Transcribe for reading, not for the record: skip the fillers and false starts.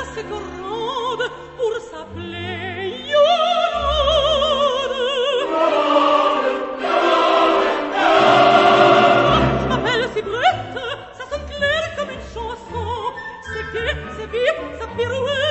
assez grande pour s'appeler Yolande. Je m'appelle si brute, ça sonne clair comme une chanson. C'est gai, c'est vif, ça pirouette.